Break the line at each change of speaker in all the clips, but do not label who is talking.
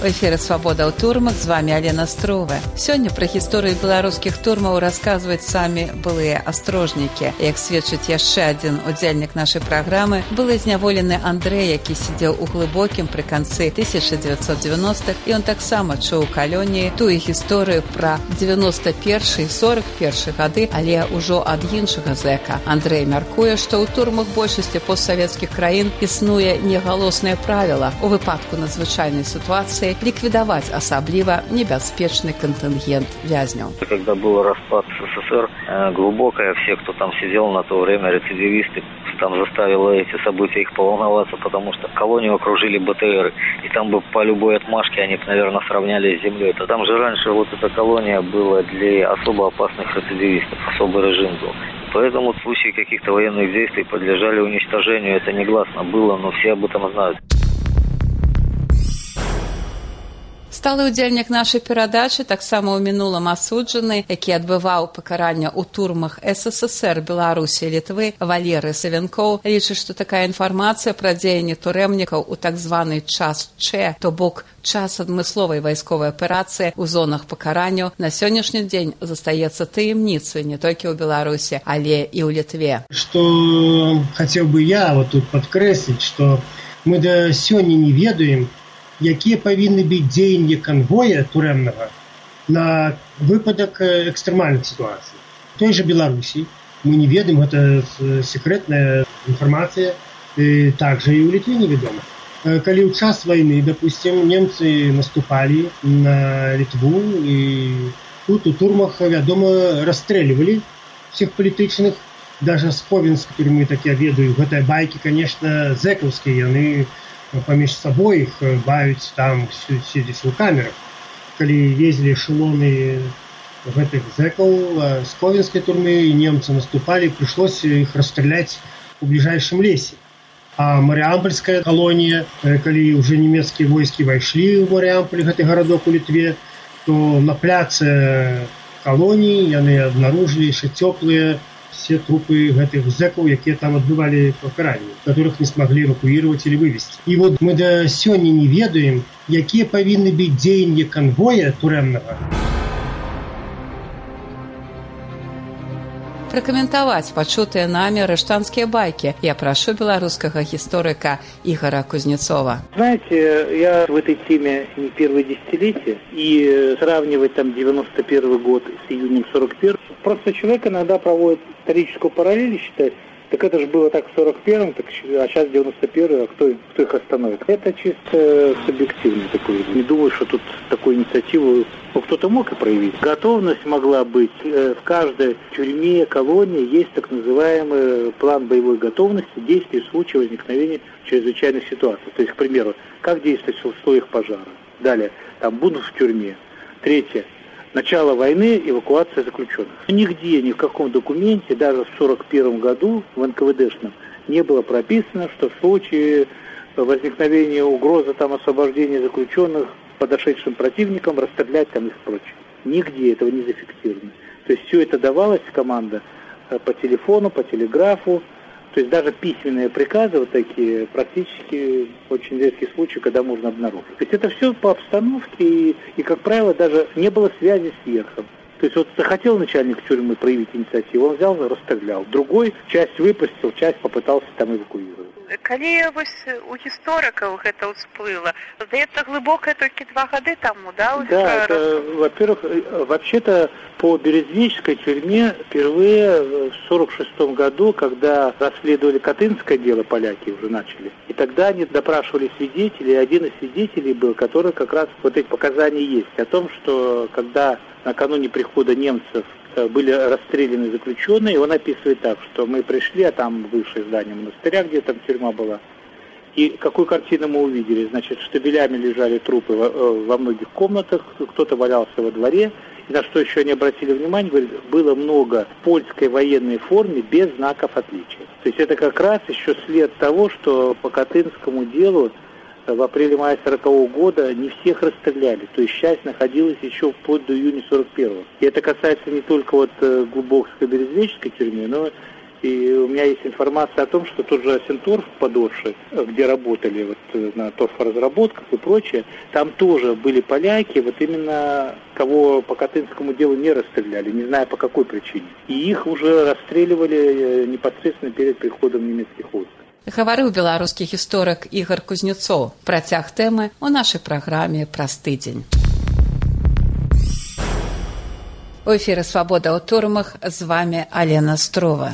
эфире «Свобода ў турмах», з вами Алена Струве. Сёння пра гісторыю беларускіх турмаў расказваюць самі былыя астрожнікі. Як сведчыць яшчэ адзін удзельнік нашай праграмы, былы зняволены Андрэй, які сидзеў у глыбокім пры канцы 1990-х, і он таксама чуў у калоніі тую гісторыю пра 91 і 41 гады, але ўжо ад іншага зэка. Андрэй мяркуе, што ў турмах большасці постсавецкіх краін існуе негалоснае правіла у выпадку надзвычайнай ситуации ликвидовать особливо небеспечный контингент вязняў.
Когда был распад СССР, глубокое, все, кто там сидел на то время, рецидивисты, там заставило эти события их поволноваться, потому что колонию окружили БТРы, и там бы по любой отмашке они, наверное, сравнялись с землей. То там же раньше вот эта колония была для особо опасных рецидивистов, особый режим был. Поэтому в случае каких-то военных действий подлежали уничтожению. Это негласно было, но все об этом знают.
Сталы ўдзельнік нашай перадачы таксама ў мінулым асуджаны, які адбываў пакаранне ў турмах СССР, Беларусі і Літвы, Валерый Савенкоў лічыць, што такая інфармацыя пра дзеянні турэмнікаў у так званы час Ч, то бок час адмысловай вайсковай аперацыі ў зонах пакаранняў, на сённяшні дзень застаецца таямніцай не толькі ў Беларусі, але і ў Літве.
Што хацеў бы я вот тут падкрэсліць, што мы да сёння не ведаем, якія павінны быць дзеянні канвоя турэмнага на выпадак экстрэмальных сітуацый. В той жа Беларусі мы не ведаем, гэта секретная інфармацыя, также і ў Літве невядома. Калі ў час вайны, допустим, немцы наступалі на Літву, і тут у турмах, вядома, расстрэльвалі всех палітычных, даже з Ховенскай турмы, так я ведаю, гэтыя байкі, конечно, зэкаўскія, яны паміж сабой іх баюць там, сидзяць у камерах. Калі везлі эшелоны гэтых зэкаў з Ховенскай турмы, немцы наступалі, прыйшлося іх расстраляць у бліжэйшым лесе. А Марыампольская калонія, калі ўжо нямецкія войскі вайшлі ў Марыамполь, гэты гарадок у Літве, то на пляцы калоніі яны абнаружылі яшчэ цёплыя все трупы гэтых зэкаў, якія там адбывалі пакаранне, которых не смогли эвакуировать или вывести. И вот мы до сёння не ведаем, якія павінны быць дзеянні канвоя турэмнага.
Пракаментаваць пачутыя нами рэштанскія байкі я прашу беларускага гісторыка Игоря Кузнецова.
Знаете, я в этой теме не первое десятилетие, и сравнивать там 91 год с июнем 41, просто человек иногда проводит историческую параллель, считает, так это же было так в 41-м, так, а сейчас 91-й, а кто их остановит? Это чисто субъективный такой. Не думаю, что тут такую инициативу кто-то мог и проявить. Готовность могла быть. В каждой тюрьме, колонии есть так называемый план боевой готовности действий в случае возникновения чрезвычайных ситуаций. То есть, к примеру, как действовать в условиях пожара. Далее, там бунт в тюрьме. Третье. Начало войны, эвакуация заключенных. Нигде, ни в каком документе, даже в 1941 году в НКВДшном, не было прописано, что в случае возникновения угрозы там, освобождения заключенных подошедшим противникам расстрелять там их прочее. Нигде этого не зафиксировано. То есть все это давалось команда по телефону, по телеграфу. То есть даже письменные приказы вот такие практически очень редкий случай, когда можно обнаружить. То есть это все по обстановке и, как правило, даже не было связи с верхом. То есть вот захотел начальник тюрьмы проявить инициативу, он взял и расстрелял. Другой часть выпустил, часть попытался там эвакуировать.
Калі вось у гісторыкаў гэта ўсплыла, здаецца, глыбокая толькі 2 гады таму, да?
Да, это, во-первых, вообще-то по Березвической тюрьме впервые в 1946 году, когда расследовали Катынское дело, поляки уже начали, и тогда они допрашивали свидетелей, и один из свидетелей был, который как раз вот эти показания есть, о том, что когда накануне прихода немцев были расстреляны заключенные, и он описывает так, что мы пришли, а там бывшее здание монастыря, где там тюрьма была, и какую картину мы увидели? Значит, штабелями лежали трупы во многих комнатах, кто-то валялся во дворе, и на что еще они обратили внимание, говорит, было много в польской военной форме без знаков отличия. То есть это как раз еще след того, что по Катынскому делу в апреле-мае 1940 года не всех расстреляли. То есть часть находилась еще вплоть до июня 1941. И это касается не только вот глубокой Березвической тюрьмы, но И у меня есть информация о том, что тот же Асинторф в Подорше, где работали вот на торфоразработках и прочее, там тоже были поляки, вот именно кого по Катынскому делу не расстреляли, не знаю по какой причине. И их уже расстреливали непосредственно перед приходом немецких войск.
Гаварыў беларускі гісторык Ігор Кузнецоў. Працяг тэмы ў нашай праграме «Праз тыдзень». У эфіры «Свабода ў турмах», з вами Алена Строва.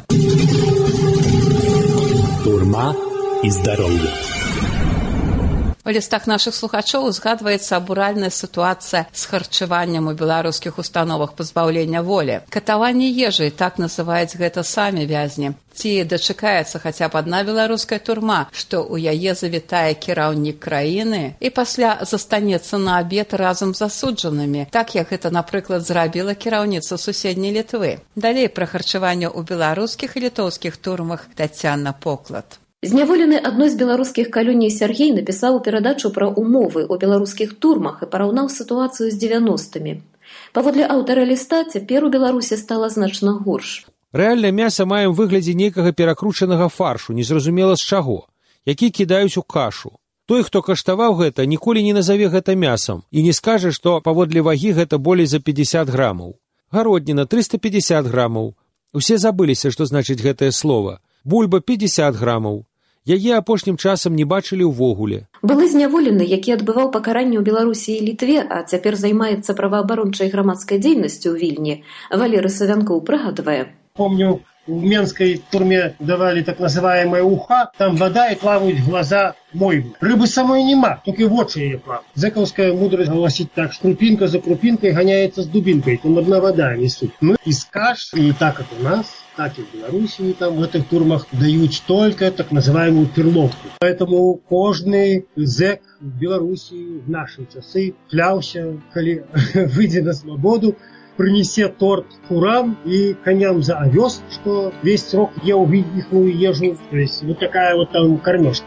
Турма і здароўе.
У лістах нашых слухачоў узгадваецца абуральная сітуацыя з харчаваннем у беларускіх установах пазбаўлення волі. Катаванне ежы, так называюць гэта самі вязні. Ці дачакаецца хаця б адна беларуская турма, што ў яе завітае кіраўнік краіны і пасля застанецца на абед разам з засуджанымі, так як гэта, напрыклад, зрабіла кіраўніца суседняй Літвы. Далей пра харчаванне ў беларускіх і літоўскіх турмах Тацяна Поклад.
Зняволены адной з беларускіх калоній Сяргей напісаў перадачу пра умовы ў беларускіх турмах і параўнаў сітуацыю з 90-мі. Паводле аўтара ліста, цяпер у Беларусі стала значна горш.
Рэальна мяса мае ў выглядзе нейкага перакручанага фаршу, незразумела з чаго, які кідаюць у кашу. Той, хто каштаваў гэта, ніколі не назаве гэта мясам і не скажа, што паводле вагі гэта болей за 50 грамаў. Гародніна 350 грамаў. Усе забыліся, што значыць гэтае слова. Бульба 50 грамаў. Яе апошнім часам не бачылі ўвогуле.
Былы зняволены, які адбываў пакаранне ў Беларусі і Літве, а цяпер займаецца праваабарончай грамадскай дзейнасцю ў Вільні, Валерый Савянкоў прыгадвае.
Помню, в Менской турме давали так называемая уха, там вода и плавают глаза мойвы. Рыбы самой нема, только в очи ее плавают. Зэковская мудрость гласит так, что крупинка за крупинкой гоняется с дубинкой, там одна вода несут. Мы из каш, и так как у нас, так и в Беларуси, там в этих турмах дают только так называемую перловку. Поэтому каждый зэк в Беларуси в наши часы клялся, коли выйдя на свободу, принесе торт курам и коням за овес, что весь срок ел ихную ежу. То есть вот такая вот там кормежка.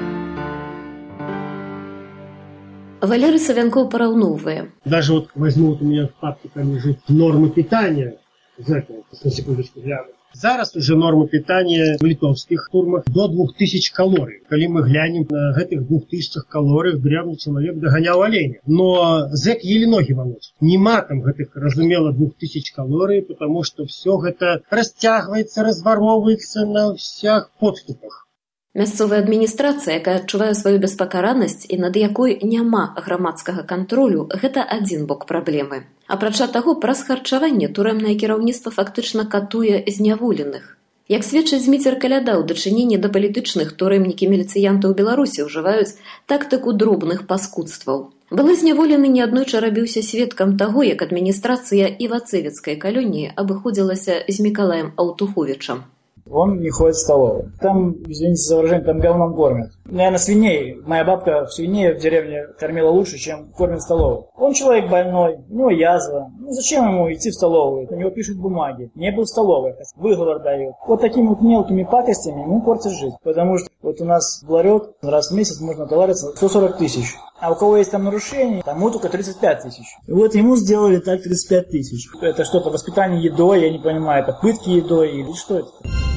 Валерий Савянкоў параўноўвае.
Даже вот возьму, вот у меня в папке там лежит нормы питания. На секундочку гляну. Зараз уже норма питания в литовских турмах до 2000 калорий. Когда мы глянем на этих 2000 калорий, древний человек догонял оленя. Но зэк еле ноги волочит. Нема там этих, разумело, 2000 калорий, потому что все это растягивается, разворовывается на всех подступах.
Мясцовая адміністрацыя, якая адчувае сваю беспакаранасць і над якой няма грамадскага кантролю, гэта адзін бок праблемы. Апрача таго, праз харчаванне турэмнае кіраўніцтва фактычна катуе зняволеных. Як сведчыць Зміцер Каляда, у дачыненні да палітычных турэмнікі-міліцыянты ў Беларусі ўжываюць тактыку дробных паскудстваў. Былы зняволены неаднойчы рабіўся сведкам таго, як адміністрацыя Івацевіцкай калоніі абыходзілася з Мікалаем Аўтуховічам.
Он не ходит в столовую. Там, извините за выражение, там говном кормят. Наверное, свиней. Моя бабка свиней в деревне кормила лучше, чем кормит в столовую. Он человек больной, у него язва. Ну зачем ему идти в столовую? У него пишут бумаги. Не был в столовой, выговор дают. Вот такими вот мелкими пакостями ему портят жизнь. Потому что вот у нас в ларек раз в месяц можно отовариться 140 тысяч. А у кого есть там нарушения, тому только 35 тысяч. И вот ему сделали так 35 тысяч. Это что-то воспитание едой, я не понимаю, это пытки едой или что это?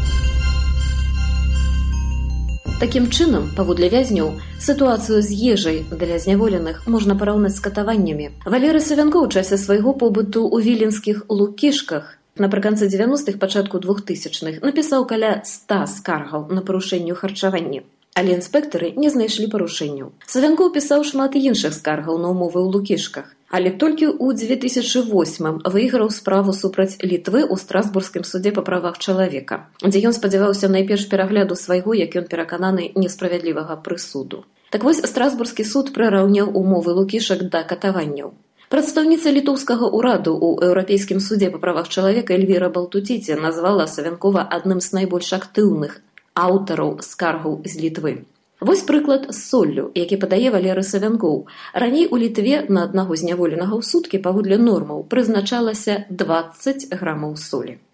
Такім чынам, паводле вязняў, сітуацыю з ежай для зняволеных можна параўнаць з катаваннямі. Валерый Савянкоў у часе свайго побыту ў віленскіх Лукішках напрыканцы 90-х, пачатку 2000-х напісаў каля 100 скаргаў на парушэнне харчавання. Але інспектары не знайшлі парушэнняў. Савянкоў пісаў шмат іншых скаргаў на ўмовы ў Лукішках. Але толькі ў 2008-м выйграў справу супраць Літвы ў Страсбургскім судзе па правах чалавека, дзе ён спадзяваўся найперш перагляду свайго, як ён перакананы, несправядлівага прысуду. Так вось Страсбургскі суд прыраўняў умовы Лукішак да катаванняў. Прадстаўніца літоўскага ўраду ў Еўрапейскім судзе па правах чалавека Эльвіра Балтуціце назвала Савянкова адным з найбольш актыўных аўтараў скаргаў з Літвы. Вось прыклад з соллю, які падае Валерый Савянкоў. Раней у Літве на аднаго зняволенага ў суткі паводле нормаў прызначалася 20 грамаў солі.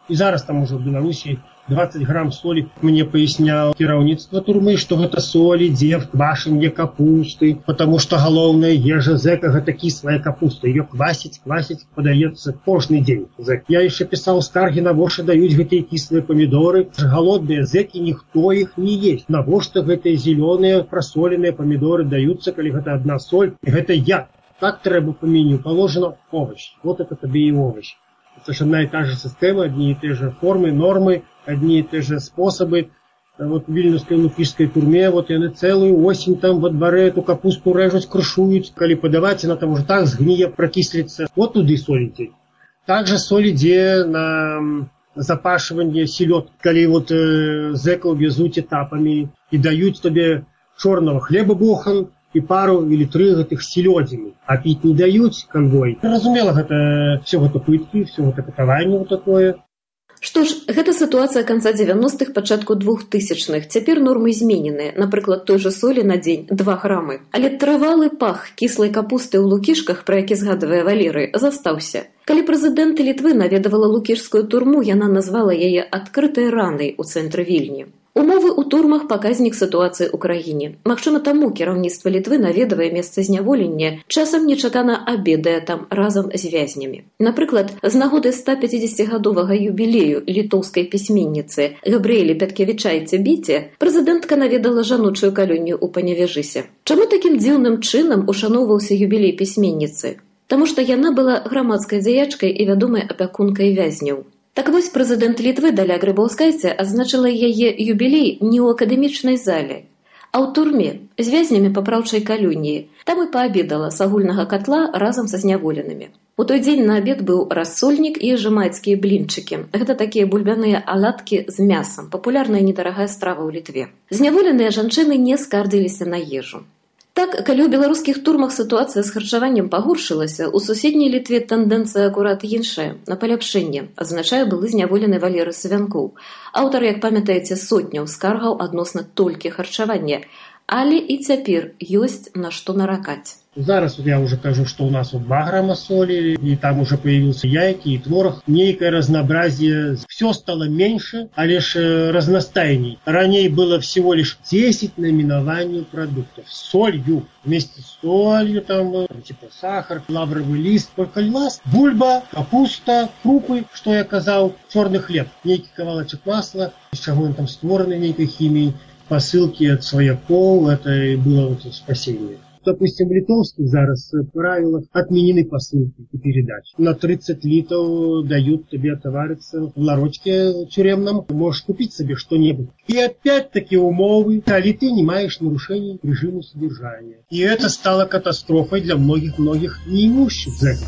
І зараз там уже в Беларусі 20 грамм солі. Мне пояснял кіраўніцтва турмы, што гэта соль ідзе в квашанне капусты, потому что галоўная ежа зэка гэта кіслая капуста. Ее квасіць, падаецца кожны дзень. Я яшчэ пісаў скаргі, навошта даюць гэтыя кіслыя памідоры. Галодныя зэкі, ніхто іх не есть. Навошта гэтыя зелёныя прасоленыя памідоры даюцца, калі гэта адна соль, і гэта яд. Так трэба по меню. Положено овощ. Вот это тебе и овощ. Это же одна и та же система, одни и те же формы, нормы, одни и те же способы. Вот в Вильнюсской лукишской турме, вот они целую осень там во дворе эту капусту режут, крышуют. Коли подавать, она там уже так сгния, прокислится. Вот туды соль идет. Также соль идет на запашивание селед. Коли вот зэков везут этапами и дают тебе черного хлеба бохан, и пару или 3 гэтых селёдзіны, а пить не даюць конвой. Разумела, гэта все гэта пыткі, все гэта катаванне вот такое.
Што ж, гэта сітуацыя канца 90-х, пачатку 2000-х. Цяпер нормы змененыя. Напрыклад, той жа солі на дзень 2 грамы. Але трывалы пах кіслай капусты ў Лукішках, пра які згадвае Валерый, застаўся. Калі прэзідэнт Літвы наведавала лукішскую турму, яна назвала яе адкрытай ранай у цэнтры Вільні. Умовы ў турмах паказнік сітуацыі ў краіне. Магчыма, таму кіраўніцтва Літвы наведавае месца зняволення, часам нечакана абедае там разам з вязнямі. Напрыклад, з нагоды 150-гадовага юбілею літоўскай пісьменніцы Габрыэлі Пяткевічайце-Біце прэзідэнтка наведала жаночую калонію ў Паневежысе. Чаму такім дзіўным чынам ушаноўваўся юбілей пісьменніцы? Таму што яна была грамадскай дзеячкай і вядомай апякункай вязняў. Так вось, прэзідэнт Літвы Даля Грыбаўскайце адзначыла яе юбілей не ў акадэмічнай зале, а ў турме з вязнямі папраўчай калоніі. Там і паабедала з агульнага катла разам са зняволенымі. У той дзень на абед быў рассольнік і жамайцкія блінчыкі. Гэта такія бульбяныя аладкі з мясам, папулярная недарагая страва ў Літве. Зняволеныя жанчыны не скардзіліся на ежу. Так, калі ў беларускіх турмах сітуацыя з харчаваннем пагоршылася, у суседняй Літве тэндэнцыя акурат іншая, на паляпшэнне, адзначае былы зняволены Валерый Савянкоў. Аўтар, як памятаеце, сотняў скаргаў адносна толькі харчавання, але і цяпер ёсць на што наракаць.
Зараз я уже кажу, что у нас 2 грамма соли, и там уже появился яйки и творог. Некое разнообразие. Все стало меньше, а лишь разностайней. Ранее было всего лишь 10 наименований продуктов. С солью. Вместе с солью там типа сахар, лавровый лист, полькальвас, бульба, капуста, крупы, что я казал, черный хлеб. Некий ковалочек масла, из чего он там створенный некой химией, посылки от свояков, это и было вот спасение. Допустим, в литовских зараз правилах отменены посылки и передачи. На 30 литров дают тебе товариться в ларочке тюремном. Можешь купить себе что-нибудь. И опять-таки умовы, коли ты не маешь нарушений режима содержания. И это стало катастрофой для многих-многих неимущих зэков.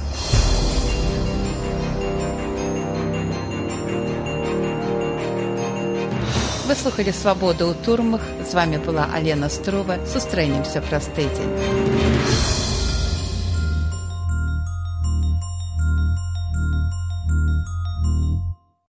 Вы слухали «Свабоду ў турмах». З вами была Алена Строва. Сустрэнемся праз тыдзень.